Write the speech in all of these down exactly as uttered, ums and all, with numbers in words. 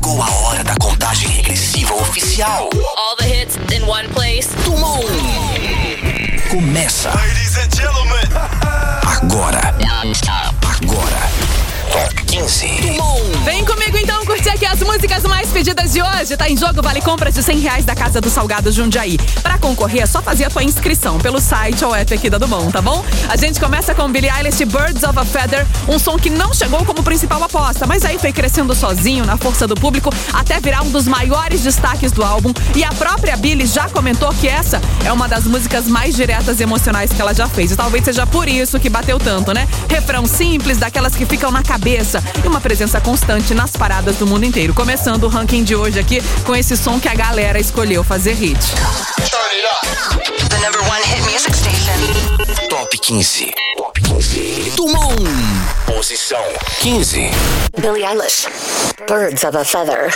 Chegou a hora da contagem regressiva oficial. All the hits in one place. Tumon. Começa. Ladies and gentlemen. Agora. Agora. Top quinze. Tumon. Vem comigo então curtir aqui as músicas mais pedidas de hoje. Tá em jogo vale compras de cem reais da Casa do Salgado Jundiaí. Pra concorrer é só fazer a tua inscrição pelo site ou app aqui da Dumont, tá bom? A gente começa com Billie Eilish, Birds of a Feather, um som que não chegou como principal aposta, mas aí foi crescendo sozinho na força do público até virar um dos maiores destaques do álbum. E a própria Billie já comentou que essa é uma das músicas mais diretas e emocionais que ela já fez. E talvez seja por isso que bateu tanto, né? Refrão simples, daquelas que ficam na cabeça e uma presença constante nas paradas do mundo inteiro. Começando o ranking de hoje aqui com esse som que a galera escolheu fazer hit. The number one hit music station. Top quinze. Top quinze. Tumon. Posição quinze. Billie Eilish, Birds of a Feather.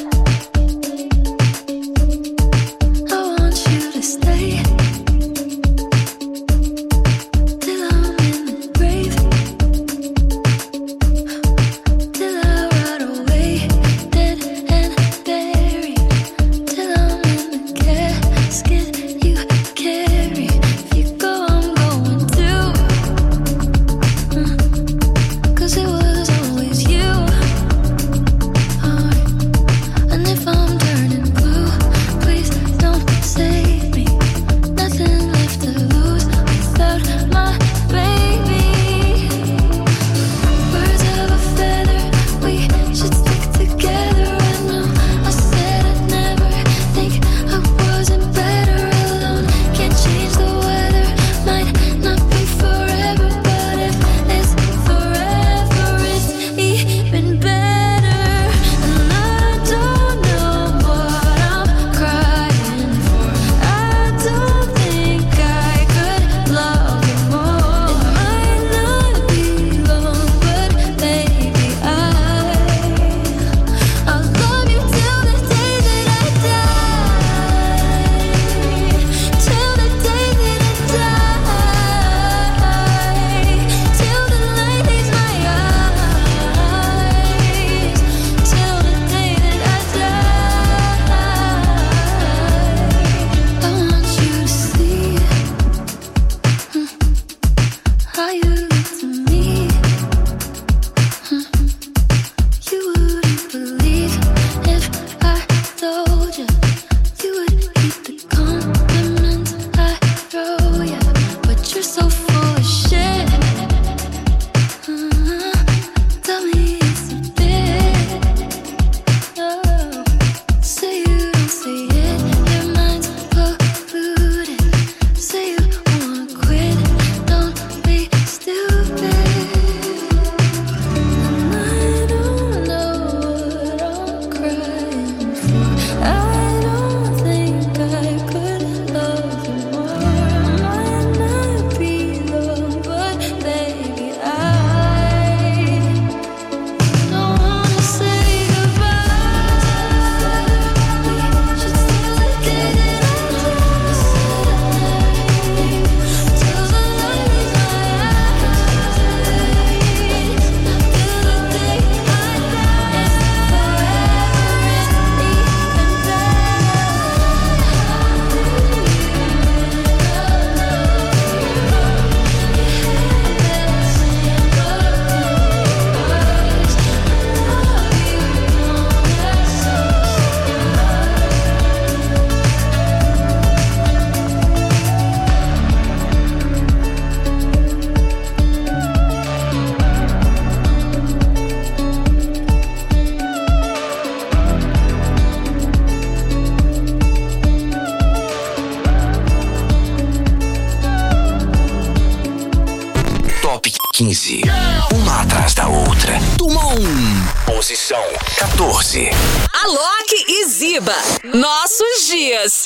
quinze. Uma atrás da outra. Tumon. Posição quatorze. Alok e Ziba. Nossos dias.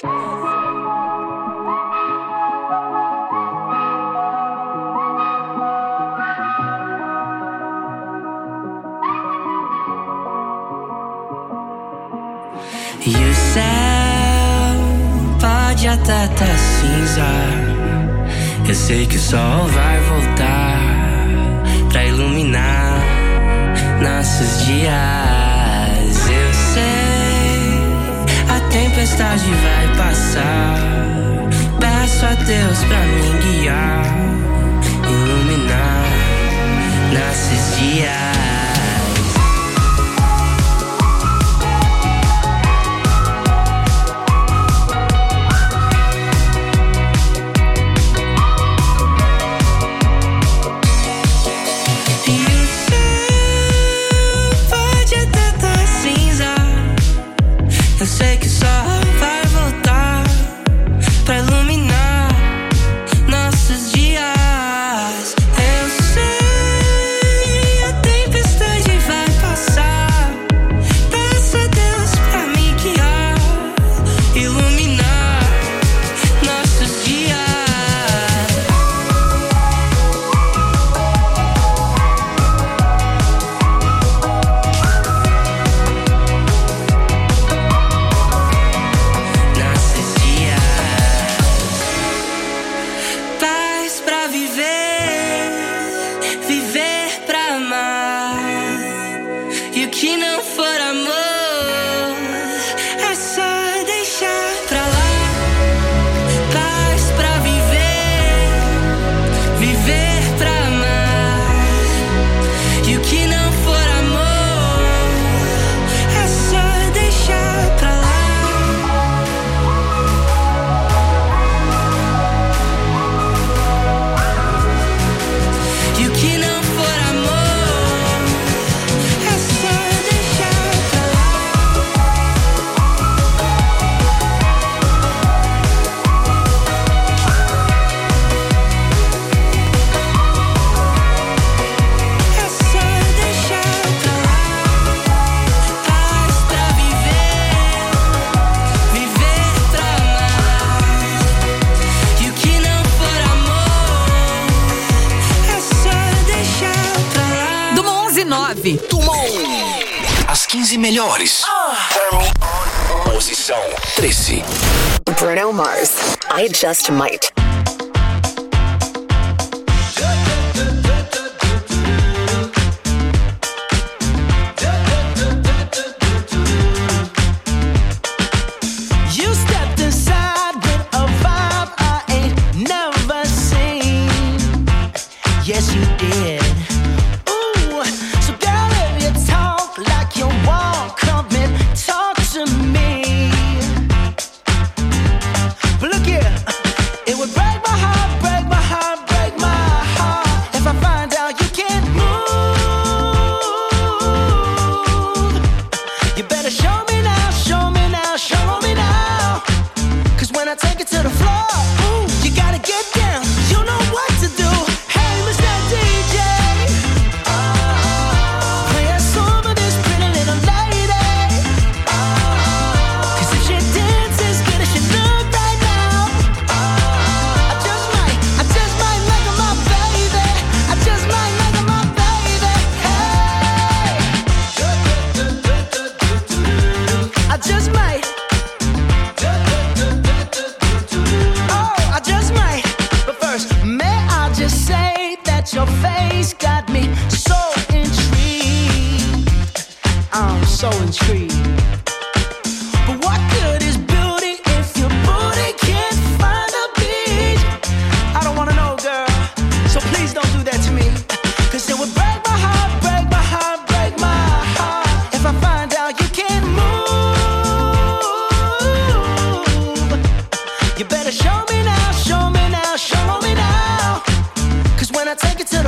E o céu pode até tá cinza. Eu sei que o sol vai voltar pra iluminar nossos dias. Eu sei tempestade vai passar. Peço a Deus pra me guiar, iluminar nossos dias. Eu sei que só vai voltar pra iluminar nossos dias. Eu sei, a tempestade vai passar. Peço a Deus pra me guiar, iluminar nossos dias. As quinze melhores. Posição treze. Bruno Mars, I Just Might.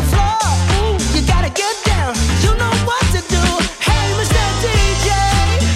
You know what to do. Hey, Mister D J.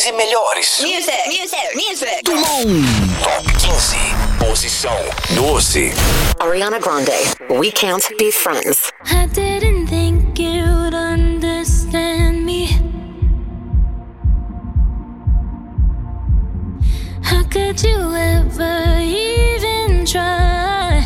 quinze melhores. Music, music, music. Top quinze. Posição doze. Ariana Grande, We Can't Be Friends. I didn't think you'd understand me. How could you ever even try?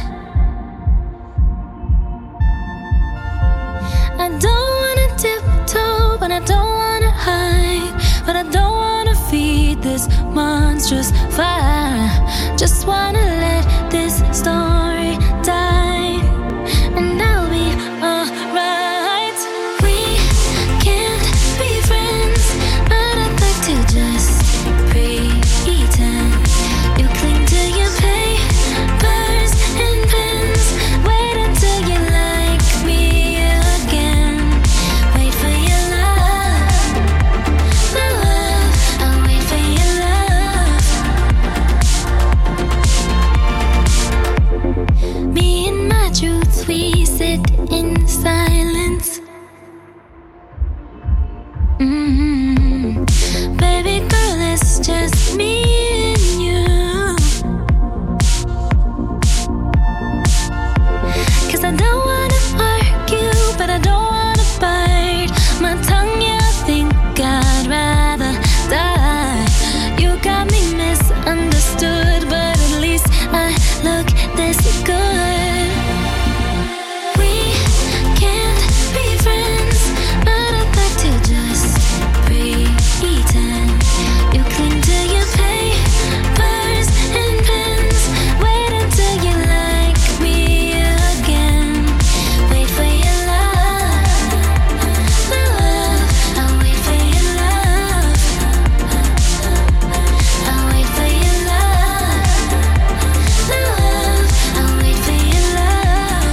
I don't wanna tiptoe, but I don't wanna hide. But I don't wanna feed this monstrous fire. Just wanna let this story die, and I'll be alright. We can't be friends, but I'd like to just pretend. You cling to your papers and pens. Wait until you like me again. Wait for your love, my love. I'll wait for your love. Me and my truths, we sit in silence. Mm-hmm. Baby girl, it's just me and you. 'Cause I don't wanna argue, but I don't wanna bite my tongue. Yeah, I think I'd rather die. You got me misunderstood, but at least I look this good. We can't be friends, but I'd like to just pretend. You cling to your papers and pens. Wait until you like me again. Wait for your love, my love. I'll wait for your love. I'll wait for your love, my love. I'll wait for your love.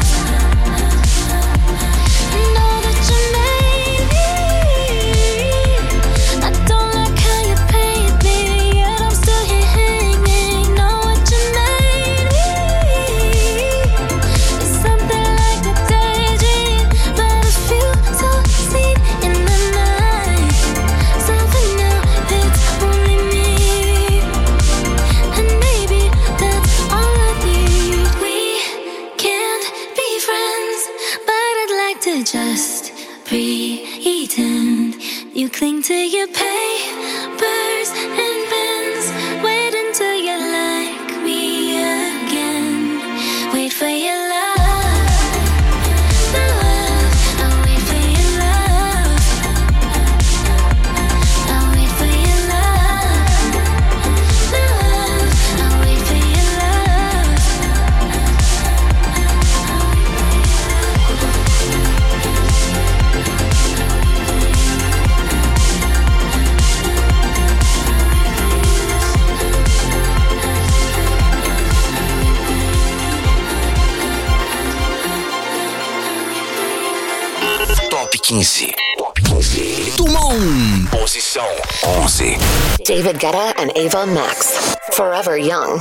Know that you made me. I don't like how you paint me, yet I'm still here hanging. Know what you made me. It's something like a daydream, but it feels so seen in the night. So for now, it's only me, and maybe that's all I need. We can't be friends, but I'd like to just pretend. You cling to your papers and pens. Wait until you like me again. Wait for your love, my love. I'll wait for your love. I'll wait for your love, my love. I'll wait for your love. Top quinze. Top quinze. Tumon. Posição onze. David Guetta and Ava Max, Forever Young.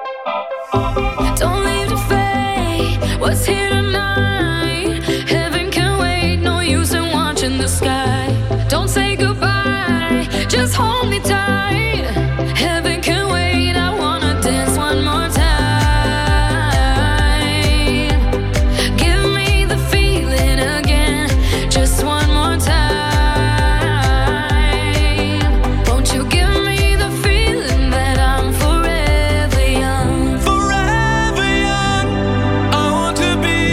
Don't leave the fate. What's here tonight? Heaven can wait. No use in watching the sky. Don't say goodbye. Just hold me tight. Heaven can wait. I wanna dance one more time. Give me the feeling again. Just one more time. Won't you give me the feeling that I'm forever young? Forever young, I want to be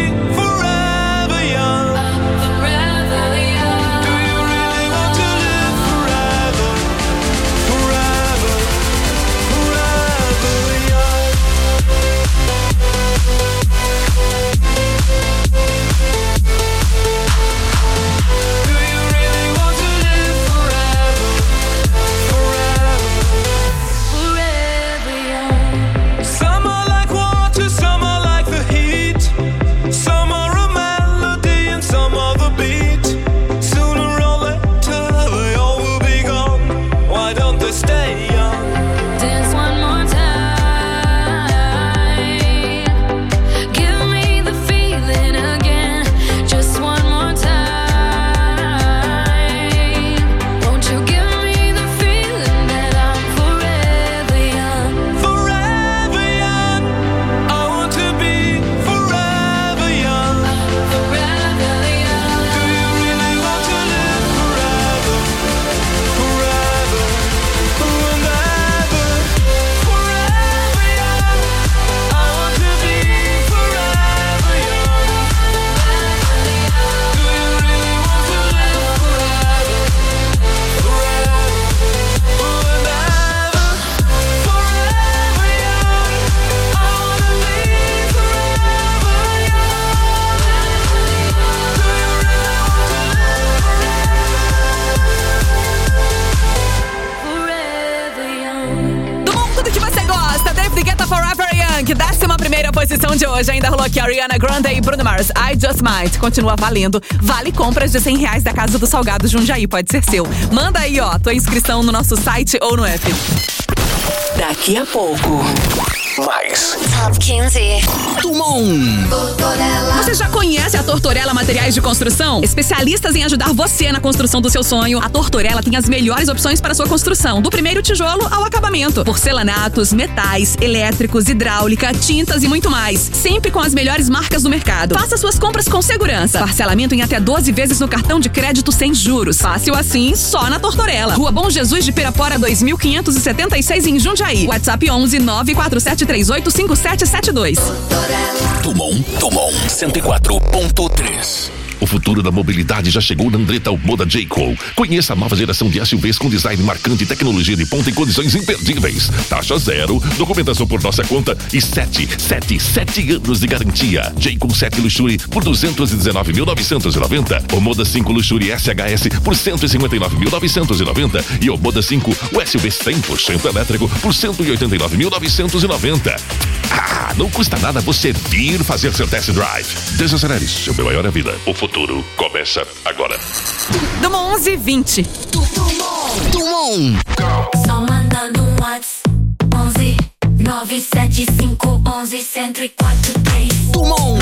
promoção de hoje ainda rolou aqui Ariana Grande e Bruno Mars. I Just Might continua valendo. Vale compras de cem reais da Casa do Salgado Jundiaí, pode ser seu. Manda aí, ó, tua inscrição no nosso site ou no app. Daqui a pouco, mais Top quinze. Tumon. Você já conhece a Tortorella Materiais de Construção? Especialistas em ajudar você na construção do seu sonho, a Tortorella tem as melhores opções para sua construção, do primeiro tijolo ao acabamento. Porcelanatos, metais, elétricos, hidráulica, tintas e muito mais. Sempre com as melhores marcas do mercado. Faça suas compras com segurança. Parcelamento em até doze vezes no cartão de crédito sem juros. Fácil assim, só na Tortorella. Rua Bom Jesus de Pirapora, dois mil quinhentos e setenta e seis em Jundiaí. WhatsApp onze nove quatro sete três oito cinco sete sete dois. Tumon, Tumon cento e quatro ponto três. O futuro da mobilidade já chegou na Andretta Almoda J-Co. Conheça a nova geração de S U Vs com design marcante e tecnologia de ponta em condições imperdíveis. Taxa zero, documentação por nossa conta e sete, sete, sete anos de garantia. J-Co sete Luxury por duzentos e dezenove mil novecentos e noventa. O Moda cinco Luxury S H S por cento e cinquenta e nove mil novecentos e noventa. E o Moda cinco, o S U V cem por cento elétrico por cento e oitenta e nove mil novecentos e noventa. Ah, não custa nada você vir fazer seu test drive. Desacelere, seu bem maior é a vida. O futuro começa agora. Do onze e vinte. Tumon. Só manda no Whats onze nove sete cinco onze cento e quatro três. Tumon.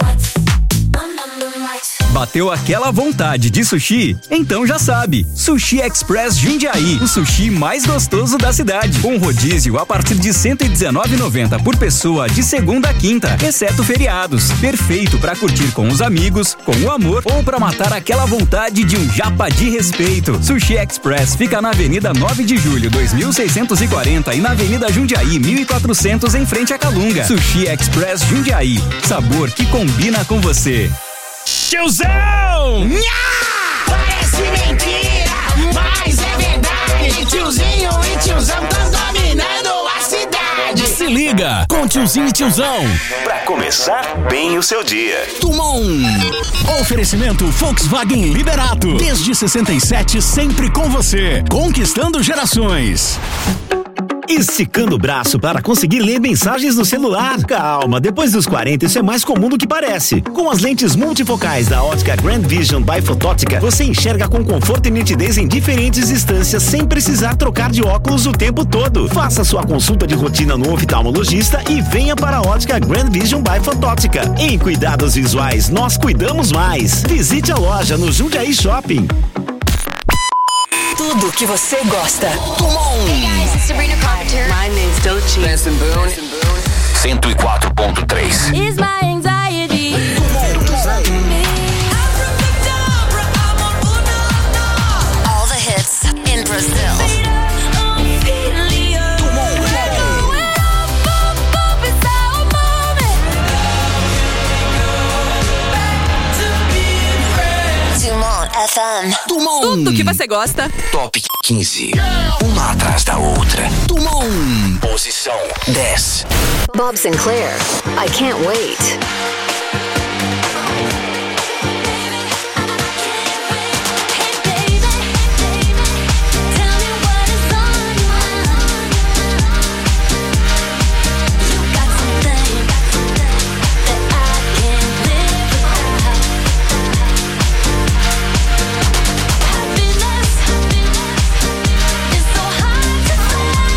Bateu aquela vontade de sushi? Então já sabe, Sushi Express Jundiaí, o sushi mais gostoso da cidade, com rodízio a partir de cento e dezenove reais e noventa centavos por pessoa de segunda a quinta, exceto feriados. Perfeito para curtir com os amigos, com o amor ou para matar aquela vontade de um japa de respeito. Sushi Express fica na Avenida nove de julho, dois mil seiscentos e quarenta e na Avenida Jundiaí, mil e quatrocentos em frente a Calunga. Sushi Express Jundiaí, sabor que combina com você. Tiozão! Nha! Parece mentira, mas é verdade. Tiozinho e tiozão tão dominando a cidade. Se liga com Tiozinho e Tiozão. Pra começar bem o seu dia. Tumon. Oferecimento Volkswagen Liberato. Desde sessenta e sete, sempre com você. Conquistando gerações. Esticando o braço para conseguir ler mensagens no celular? Calma, depois dos quarenta isso é mais comum do que parece. Com as lentes multifocais da ótica Grand Vision by Fotótica, você enxerga com conforto e nitidez em diferentes distâncias sem precisar trocar de óculos o tempo todo. Faça sua consulta de rotina no oftalmologista e venha para a ótica Grand Vision by Fotótica. Em cuidados visuais, nós cuidamos mais. Visite a loja no Jundiaí Shopping. Tudo que você gosta. Hey guys, it's Sabrina Carpenter. My name's Doechii. Benson Boone. cento e quatro ponto três. Is my anxiety. All the hits in Brazil. F M. Tumon. Tudo que você gosta. Top quinze. Uma atrás da outra. Tumon. Posição dez. Bob Sinclair, I Can't Wait.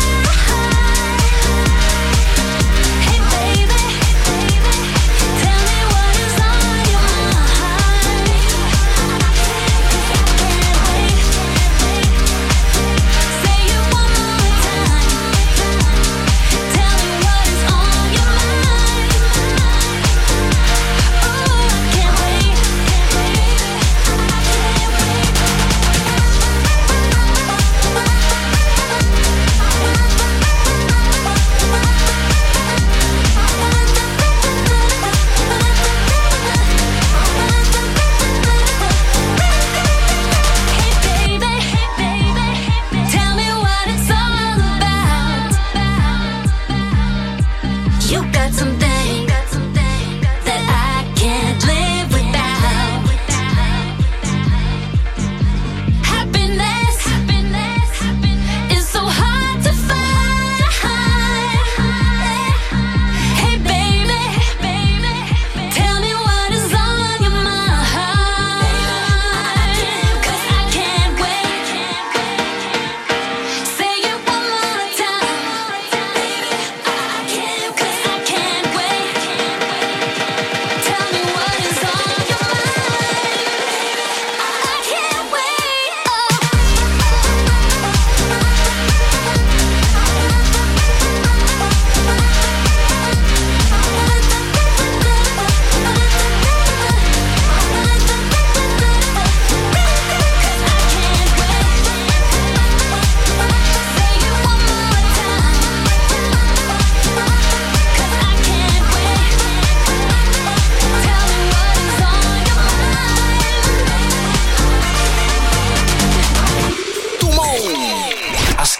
Tell me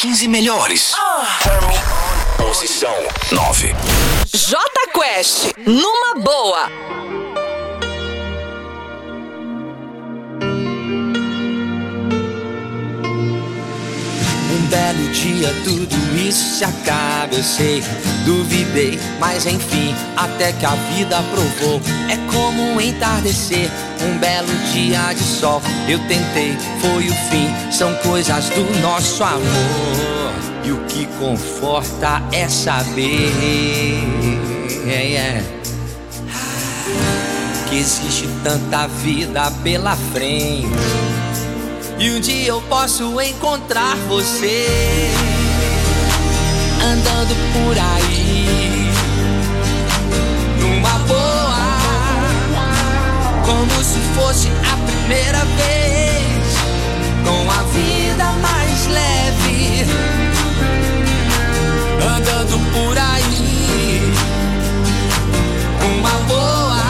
quinze melhores. Posição nove. J Quest, numa boa. Um belo dia tudo isso se acaba, eu sei. Duvidei, mas enfim, até que a vida provou. É como um entardecer, um belo dia de sol. Eu tentei, foi o fim, são coisas do nosso amor. E o que conforta é saber yeah, yeah, que existe tanta vida pela frente. E um dia eu posso encontrar você andando por aí numa boa, como se fosse a primeira vez, com a vida mais leve, andando por aí numa boa,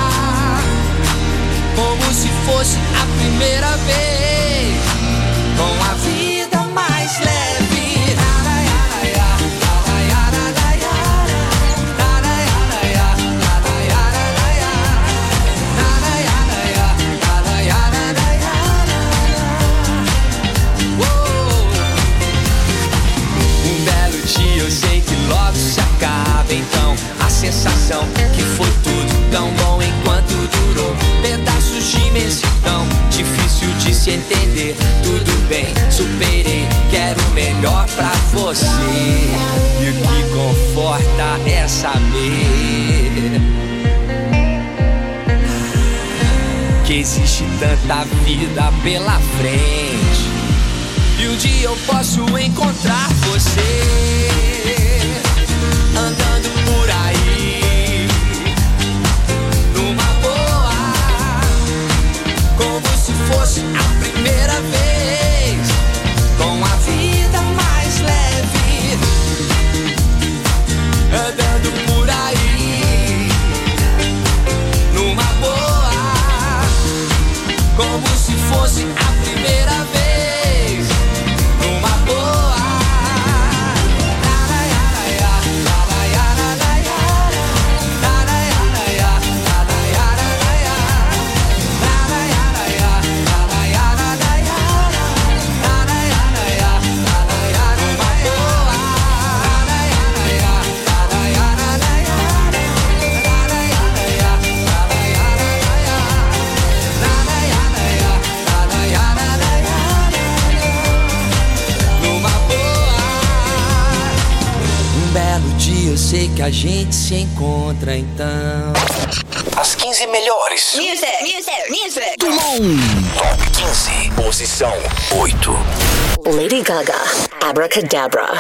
como se fosse a primeira vez, com a vida mais leve. Um belo dia eu sei que logo se acaba, então a sensação que foi tudo tão bom enquanto durou. Pedaços de imensidão, difícil de se entender. Tudo bem, superei, quero o melhor pra você. E o que conforta é saber que existe tanta vida pela frente. E um dia eu posso encontrar você andando por aí numa boa, como se fosse a primeira vez, com a vida mais leve, andando por aí numa boa, como se fosse a primeira vez, numa boa. Eu sei que a gente se encontra então. As quinze melhores. Music, music, music. Dumont. Top quinze. Posição oito. Lady Gaga, Abracadabra.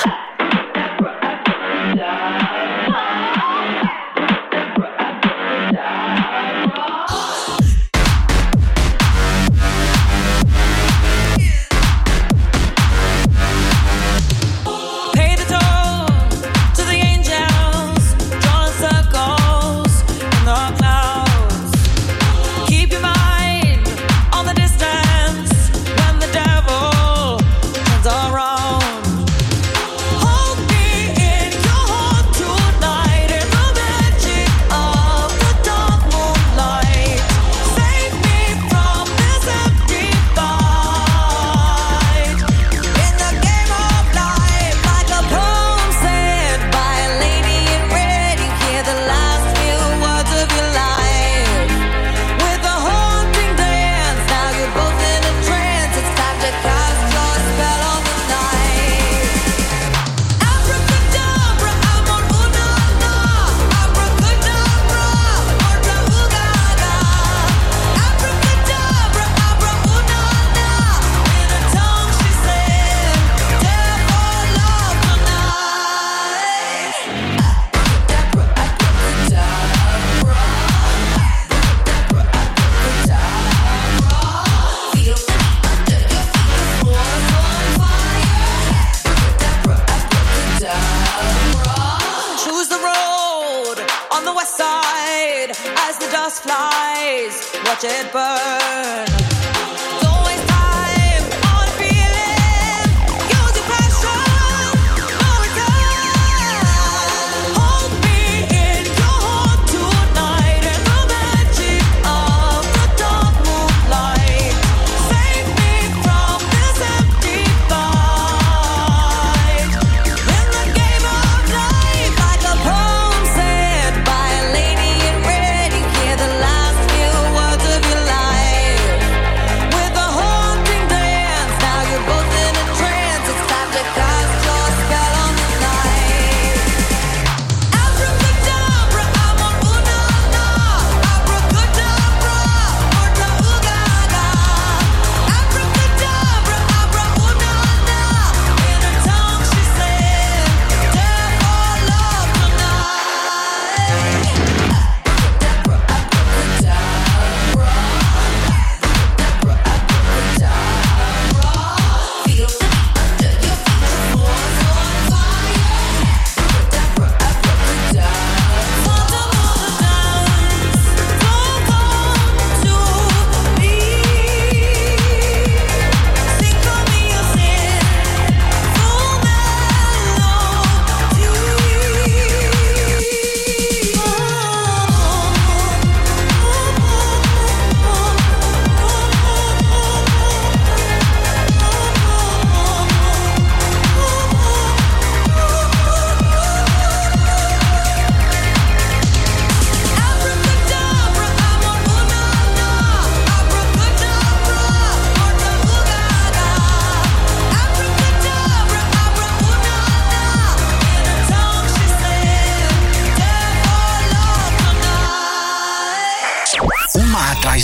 Watch it burn. Don't waste time on feeling. Use your passion.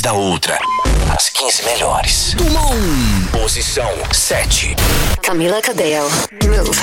da outra. As quinze melhores. Tuma um. Posição sete. Camila Cabello. Move.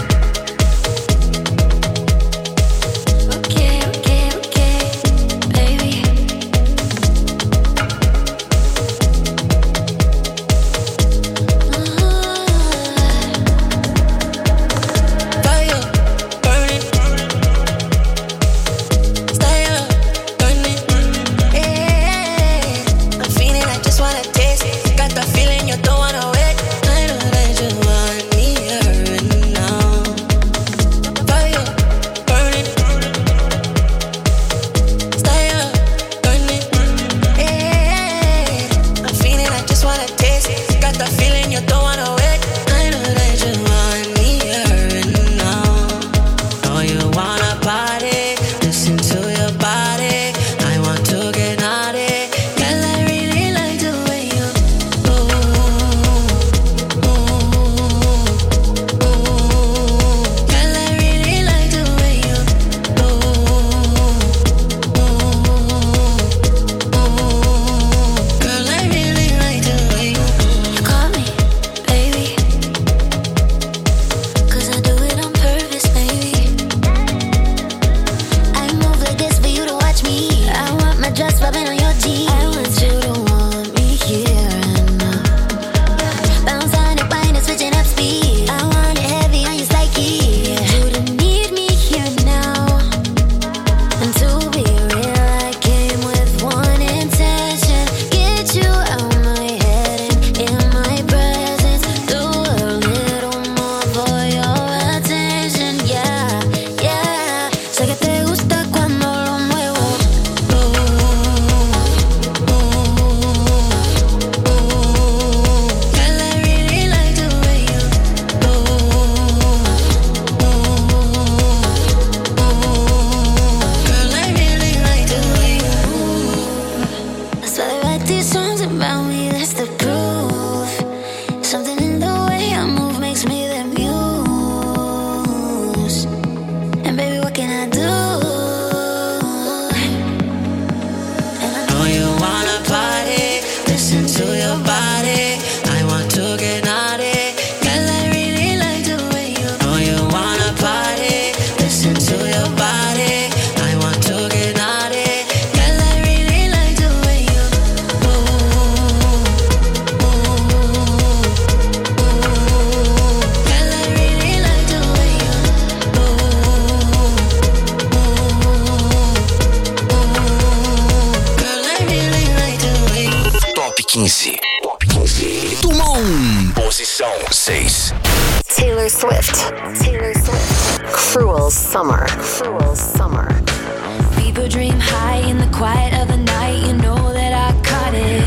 Top quinze. Tuma um. Posição seis. Taylor Swift. Taylor Swift. Cruel Summer. Cruel Summer. People dream high in the quiet of the night. You know that I caught it.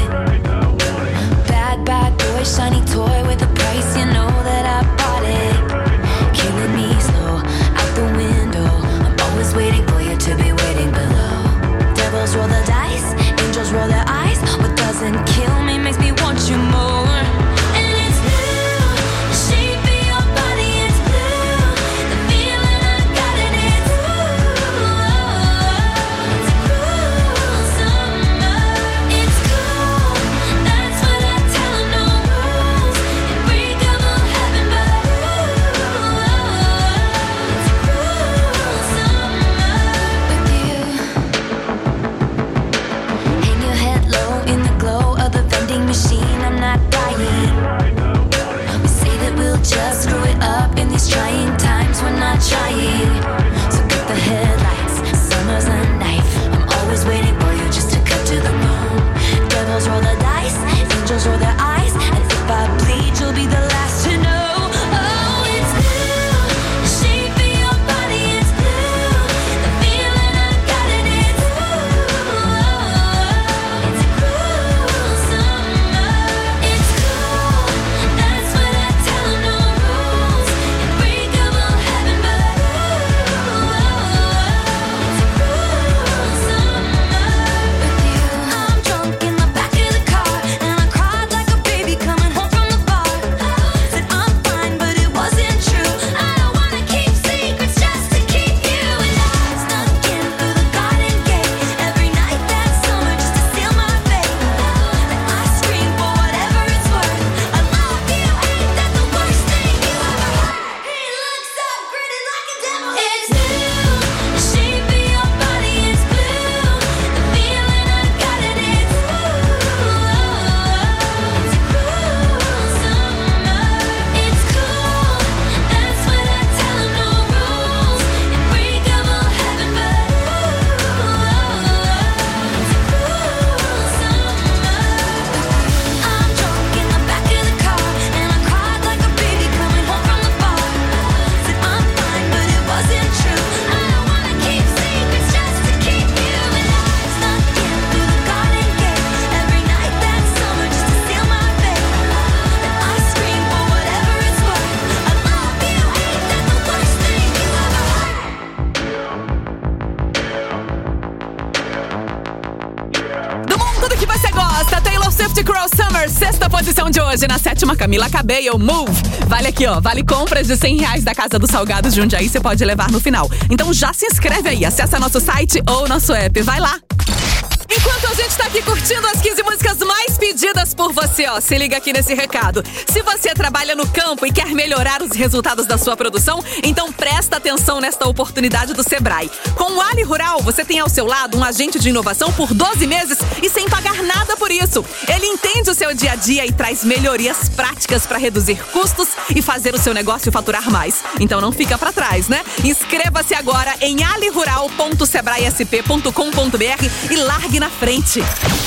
Bad, bad boy, shiny toy with a price. You know that I bought it. Killing me slow, out the window. I'm always waiting for you to be waiting below. Devils roll the dice, angels roll their eyes. What doesn't kill me makes me want you more. And it's blue, the shape of your body is blue. The feeling I got in it, ooh. It's cruel summer. It's cool, that's what I tell 'em, no rules. Unbreakable heaven, but ooh, it's cruel summer with you. Hang your head low in the glow of the vending machine. I'm not dying. We say that we'll just screw it up in these trying times. We're not trying. So get the headlights. Summer's a knife. I'm always waiting for you just to cut to the bone. Devils roll the dice, angels roll their eyes, and if I bleed, you'll be the last to know. Oh, it's blue, the shape of your body is blue. The feeling I got in it, ooh. It's cruel summer. It's cool, that's what I tell 'em, no rules. Bieber, sexta posição de hoje. Na sétima, Camila Cabello, Move. Vale aqui, ó, vale compras de cem reais da Casa dos Salgados Jundiaí, você pode levar no final. Então já se inscreve aí, acessa nosso site ou nosso app, vai lá. Enquanto a gente tá aqui curtindo as quinze músicas mais pedidas por você, ó, se liga aqui nesse recado. Se você trabalha no campo e quer melhorar os resultados da sua produção, então presta atenção nesta oportunidade do Sebrae. Com o Ali Rural, você tem ao seu lado um agente de inovação por doze meses e sem pagar nada por isso. Ele entende o seu dia a dia e traz melhorias práticas para reduzir custos e fazer o seu negócio faturar mais. Então não fica para trás, né? Inscreva-se agora em ali rural ponto sebrae s p ponto com ponto b r e largue na frente.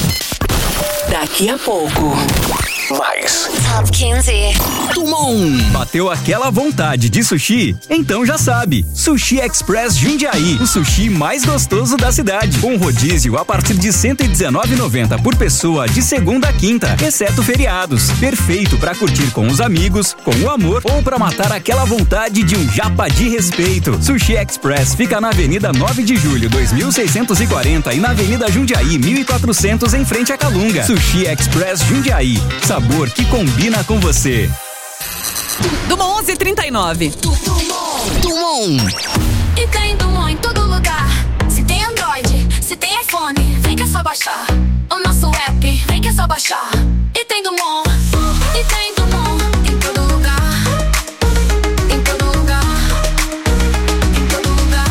Daqui a pouco, mais Top quinze. Tumon. Bateu aquela vontade de sushi? Então já sabe, Sushi Express Jundiaí, o sushi mais gostoso da cidade. Com rodízio a partir de cento e dezenove reais e noventa centavos por pessoa de segunda a quinta, exceto feriados. Perfeito para curtir com os amigos, com o amor ou para matar aquela vontade de um japa de respeito. Sushi Express fica na Avenida nove de julho, dois mil seiscentos e quarenta e na Avenida Jundiaí, mil e quatrocentos em frente a Calunga. Sushi Express Jundiaí, sabor que combina com você. Dumont onze e trinta e nove. Tumon. E tem Dumont em todo lugar. Se tem Android, se tem iPhone, vem que é só baixar. O nosso app, vem que é só baixar. E tem Dumont, e tem Dumont em todo lugar. Em todo lugar. Em todo lugar.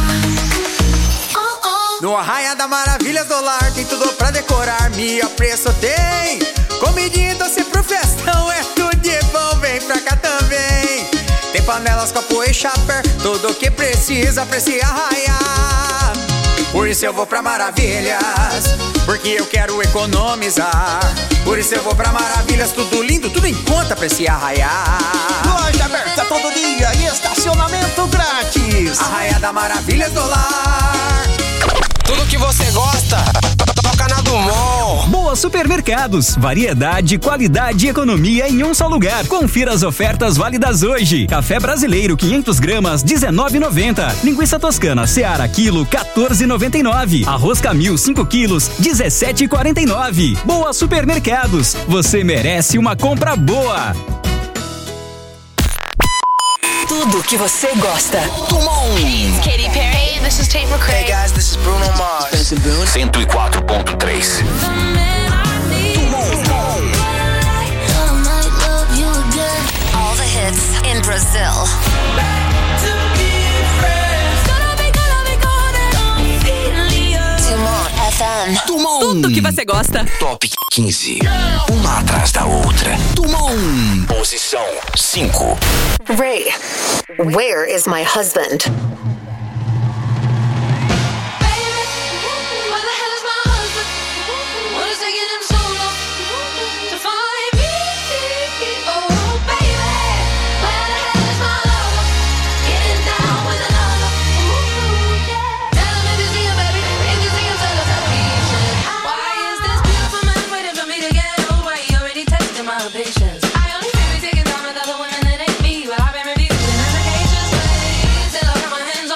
Oh, oh. No Arraia da Maravilha do Lar tem tudo pra decorar. Melhor preço tem. Comidinha doce pro festão, é tudo de bom, vem pra cá também. Tem panelas, copo e chapéu, tudo o que precisa pra se arraiar. Por isso eu vou pra Maravilhas, porque eu quero economizar. Por isso eu vou pra Maravilhas, tudo lindo, tudo em conta pra se arraiar. Loja aberta todo dia e estacionamento grátis. Arraia da Maravilhas do Lar. Tudo que você gosta, toca na Dumont. Boa Supermercados, variedade, qualidade e economia em um só lugar. Confira as ofertas válidas hoje. Café brasileiro quinhentos gramas, dezenove reais e noventa centavos. Linguiça toscana Seara quilo, quatorze reais e noventa e nove centavos. Arroz Camil cinco quilos, dezessete reais e quarenta e nove centavos. Boa Supermercados, você merece uma compra boa. Tudo que você gosta. Tumon. Katy Perry, this is Tate McRae. Hey guys, this is Bruno Mars. cento e quatro ponto três. All the hits in Brazil. Dumont F M. Tumon. Tudo que você gosta. Top quinze. Uma atrás da outra. Tumon. Posição cinco. Ray, where is my husband? I only feel we taking time with other women that ain't me, but I've been refusing applications. Still I got my hands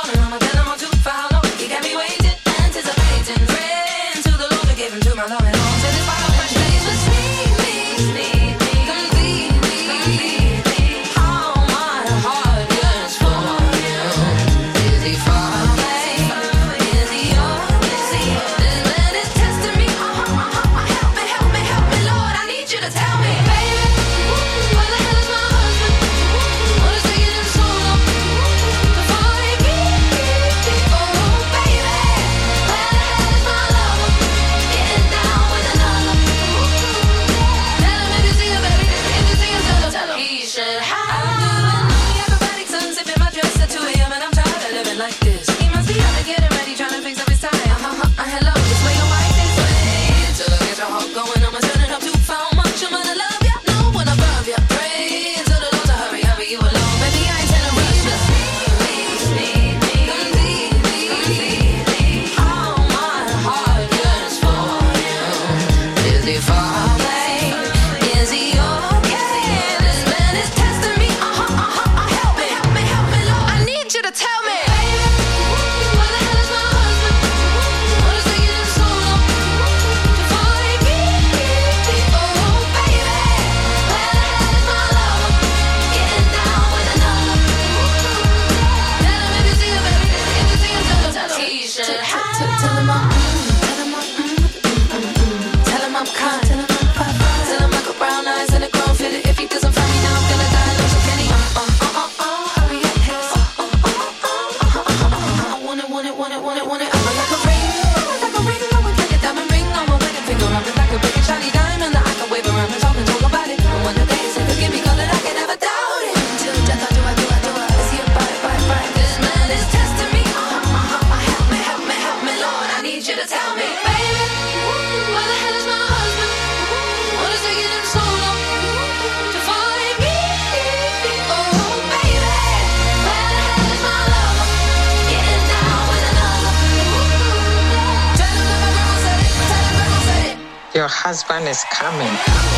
Your husband is coming.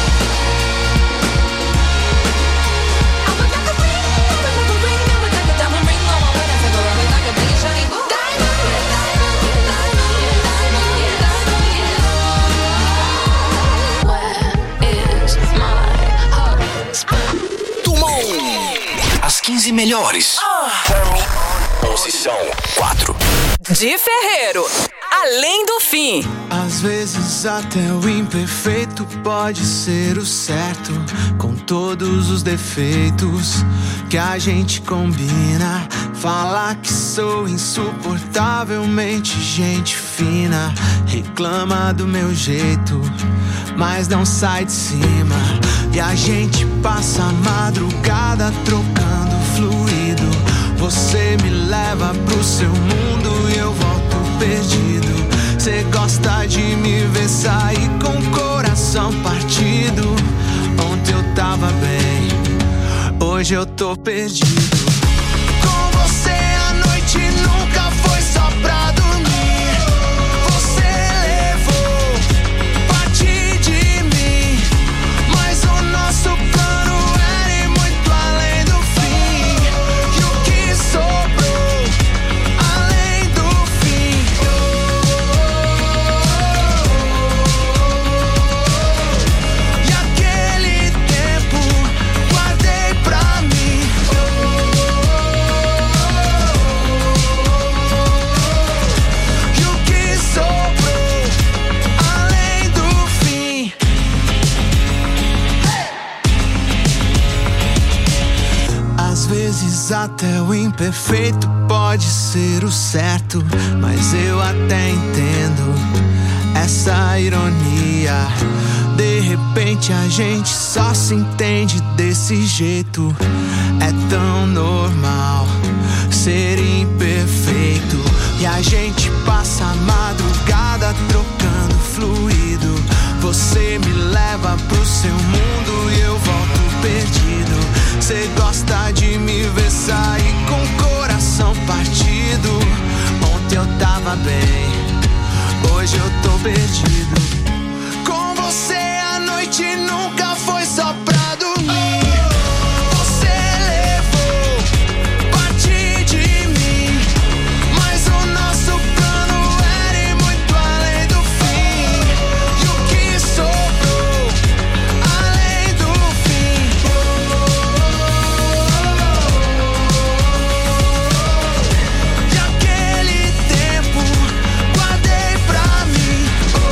As quinze melhores. Posição quatro. De Ferreiro, Além do Fim. Às vezes até o imperfeito pode ser o certo, com todos os defeitos que a gente combina. Falar que sou insuportavelmente gente fina, reclama do meu jeito, mas não sai de cima. E a gente passa a madrugada trocando fluido. Você me leva pro seu mundo e eu volto perdido. Cê gosta de me ver sair com o coração partido. Ontem eu tava bem, hoje eu tô perdido. Com você a noite nunca foi só pra dormir. Você levou parte de mim, mas o nosso plano era ir muito além do fim. E o que sobrou além do fim? E aquele tempo guardei pra mim. E o que sobrou além do fim? Às vezes até o imperfeito pode ser o certo, mas eu até entendo essa ironia. De repente a gente só se entende desse jeito. É tão normal ser imperfeito. E a gente passa a madrugada trocando fluido. Você me leva pro seu mundo e eu volto perdido. Cê gosta de me ver sair com o coração partido. Ontem eu tava bem, hoje eu tô perdido. Com você a noite nunca foi só pra dormir. Você levou parte de mim, mas o nosso plano era ir muito além do fim. E o que sobrou além do fim? E aquele tempo guardei pra mim.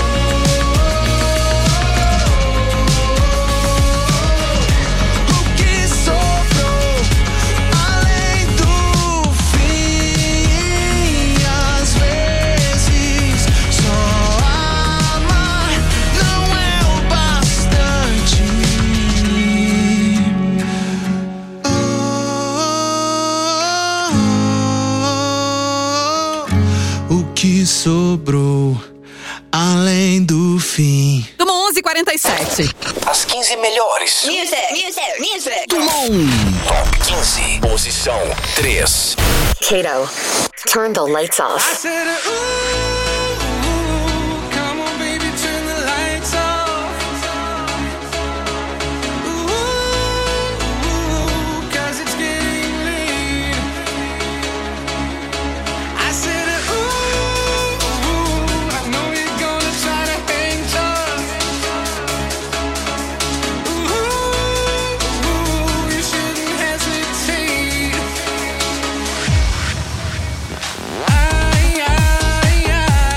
O que sobrou além do fim? Às vezes só amar não é o bastante. O que sobrou além do fim? Tamo onze e quarenta e sete. As quinze melhores. Music, music, music. Top quinze. Posição três. Kato, turn the lights off. I said, ooh, come on, baby, turn the lights off. Ooh, 'cause it's getting late. I said, ooh, I know you're gonna try to hang tough. Ooh, you shouldn't hesitate. I, I, I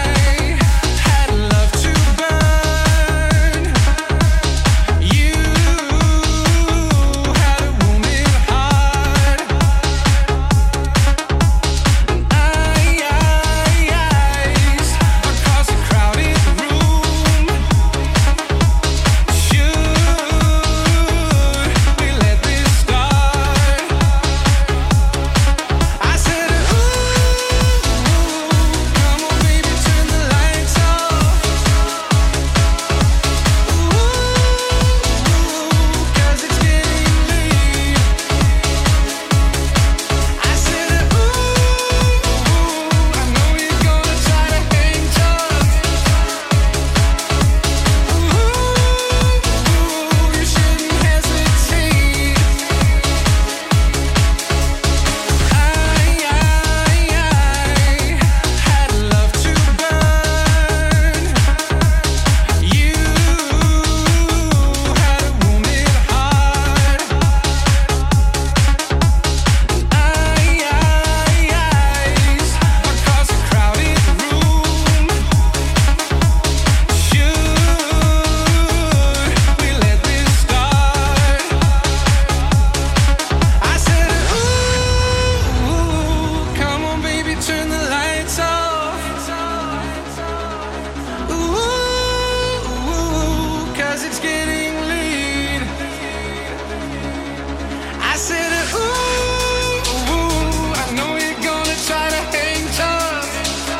I said, ooh, ooh, I know you're gonna try to hang tough.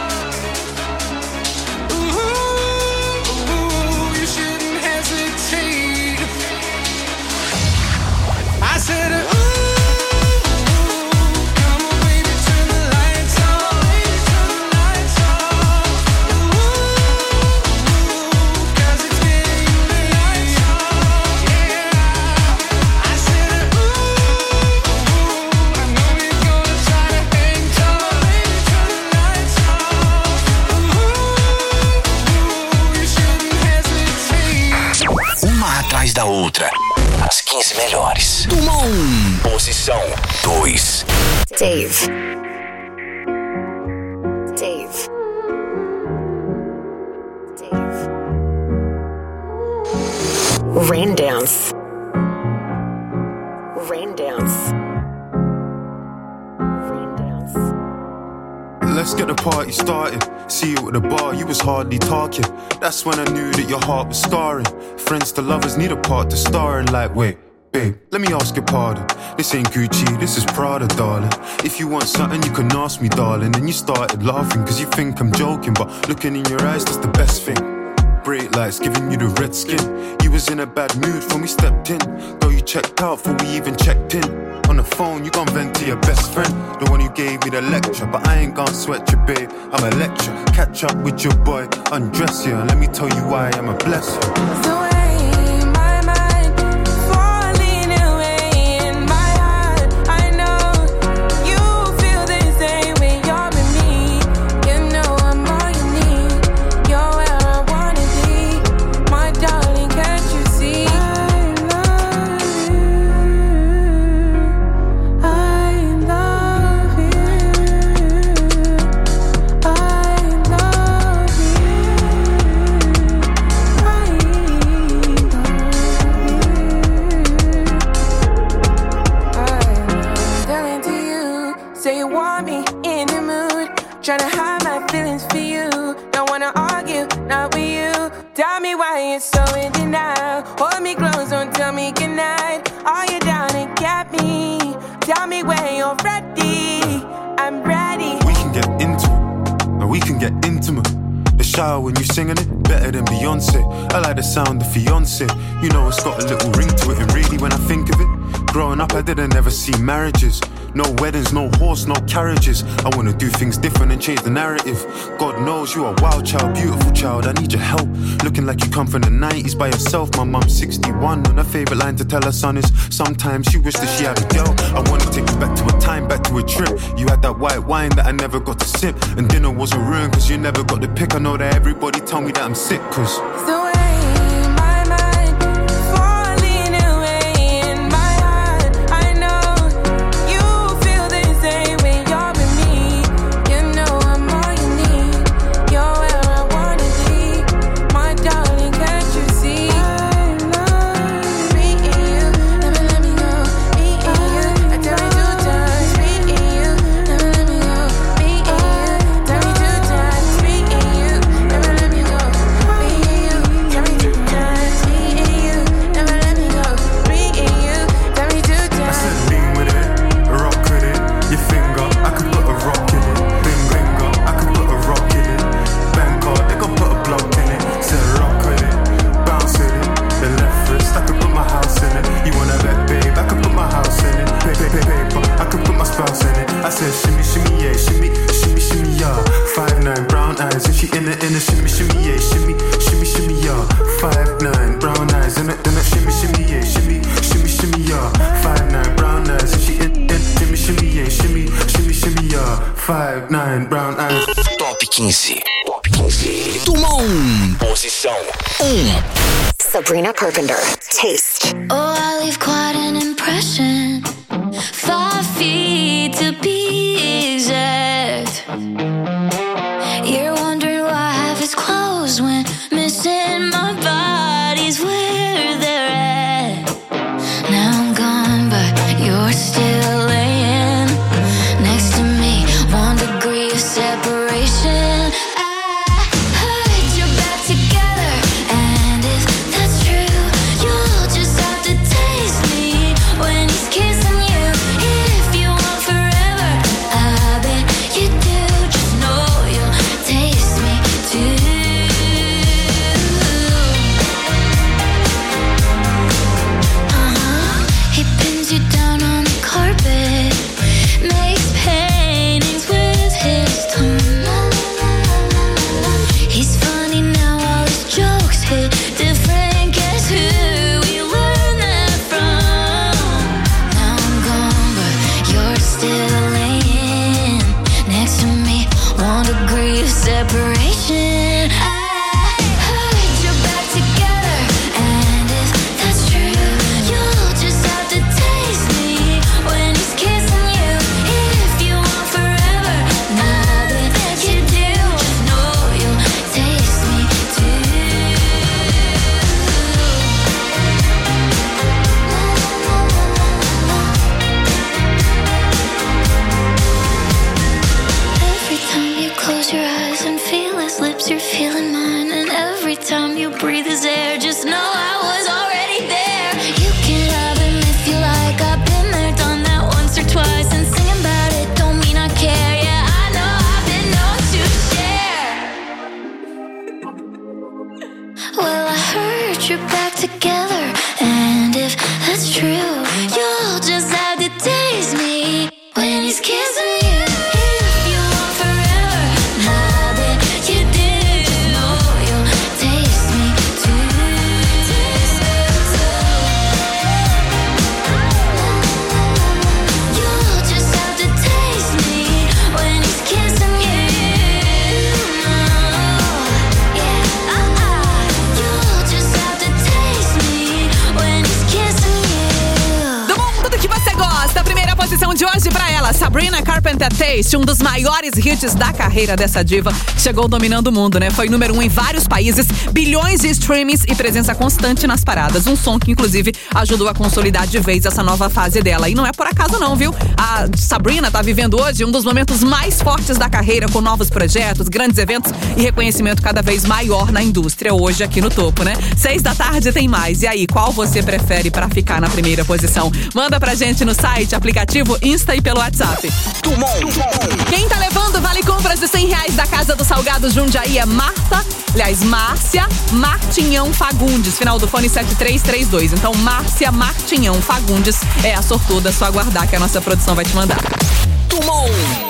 Ooh, ooh, you shouldn't hesitate. I said, ooh. Atrás da outra. As quinze melhores. Tuma um. Posição dois. Dave. Dave. Dave. Rain dance. Rain dance. Rain dance. Let's get the party started. See you at the bar, you was hardly talking. That's when I knew that your heart was scarring. Friends to lovers need a part to star in. Like, wait, babe, let me ask your pardon. This ain't Gucci, this is Prada, darling. If you want something, you can ask me, darling. And you started laughing, cause you think I'm joking. But looking in your eyes, that's the best thing. Bright lights giving you the red skin. You was in a bad mood when we stepped in. Though you checked out before we even checked in. On the phone, you gon' vent to your best friend, the one who gave me the lecture. But I ain't gon' sweat you, babe, I'm a lecture. Catch up with your boy, undress you, and let me tell you why I'm a blessing. The way my mind falling away in my heart, I know you feel the same when you're with me. You know I'm all you need. You're where I wanna be, my darling. Can't you see? Tryna hide my feelings for you. Don't wanna argue, not with you. Tell me why you're so in denial. Hold me close, don't tell me goodnight. Are you down and get me? Tell me when you're ready. I'm ready. We can get into it, and we can get intimate. The shower when you singing it, better than Beyonce. I like the sound of fiance. You know it's got a little ring to it, and really when I think of it, growing up I didn't ever see marriages. No weddings, no horse, no carriages. I wanna do things different and change the narrative. God knows you are a wild child, beautiful child, I need your help. Looking like you come from the nineties by yourself. My mum's sixty-one and her favourite line to tell her son is sometimes she wished that she had a girl. I wanna take you back to a time, back to a trip. You had that white wine that I never got to sip, and dinner wasn't ruined cause you never got the pick. I know that everybody tell me that I'm sick cause the way my mind falling away in my heart, I know you feel the same when you're with me. You know I'm all you need. You're where I wanna be, my darling. Can't you see? I love me and you, never let me go. Me and you, I tell me two times. Me and you, never let me go. Me and you, tell me two times. Me and you, never let me go. Me and you, tell me two times. Me and you, never let me go. Me and you, tell me two times. I said lean with it, rock with it. Your finger, I could put a rock in it. Bing finger, I could put a rock in it. Bangkok, they gon' put a block in it. Said rock with it, bounce with it. The left wrist, I could put my house in it. You wanna bet, babe, I could put my house in it. Paper, paper, I could put my spouse in it. I said shimmy, shimmy, yeah, shimmy, shimmy, shimmy, yeah. Five nine, brown eyes, and she in it, in it, shimmy, shimmy, yeah, shimmy, shimmy, shimmy, yeah. Five nine, brown eyes, in it, in it, shimmy, shimmy, yeah, shimmy, shimmy, shimmy, yeah. Five nine, brown eyes, and she in it, shimmy, shimmy, yeah, shimmy, shimmy, shimmy, yeah. Five nine, brown eyes. Top quinze. Top quinze. Tuma um. Posição um. Sabrina Carpenter, Taste. Oh, I leave quite an impression. Five feet to be exact. You're wondering why half is closed when missing my body's where they're at. Now I'm gone, but you're still laying next to me. One degree of separation. I heard you're back together, and if that's true, you'll just have to taste me down on the carpet, makes paintings with his tongue. He's funny now, all his jokes hit different. Guess who we learned that from? Now I'm gone, but you're still laying next to me, one degree of separation. I heard you're back together, and if that's true, you'll just have to taste me when he's kissing you. If you want forever, nothing that you do, just know you'll taste me too. Every time you close your eyes and feel his lips, you're feeling mine. And every time you breathe his air, just know I was already there. You can love him if you like. I've been there, done that once or twice. And singing about it don't mean I care. Yeah, I know I've been known to share. Well, I heard you're back together, and if that's true, you'll just have to taste me when he's kissing you. If you want forever, nothing you do, just know you'll taste me too. Taste me too. You'll just have to taste me when he's kissing you. Yeah, uh-uh. You'll just have to taste me when he's kissing you. Do mundo que você gosta, a primeira posição de hoje pra ela, Sabrina Carpenter Taste, um dos maiores hits da carreira dessa diva, chegou dominando o mundo, né? Foi número um em vários países, bilhões de streamings e presença constante nas paradas. Um som que, inclusive, ajudou a consolidar de vez essa nova fase dela. E não é por acaso não, viu? A Sabrina tá vivendo hoje um dos momentos mais fortes da carreira, com novos projetos, grandes eventos e reconhecimento cada vez maior na indústria, hoje aqui no topo, né? Seis da tarde tem mais. E aí, qual você prefere pra ficar na primeira posição? Manda pra gente no site, aplicativo, Insta e pelo WhatsApp. Quem tá levando vale compras de cem reais da Casa do Salgado Jundiaí é Marta, aliás, Márcia Martinhão Fagundes, final do fone sete três três dois. Então, Márcia Martinhão Fagundes é a sortuda, só aguardar que a nossa produção vai te mandar. Tumon.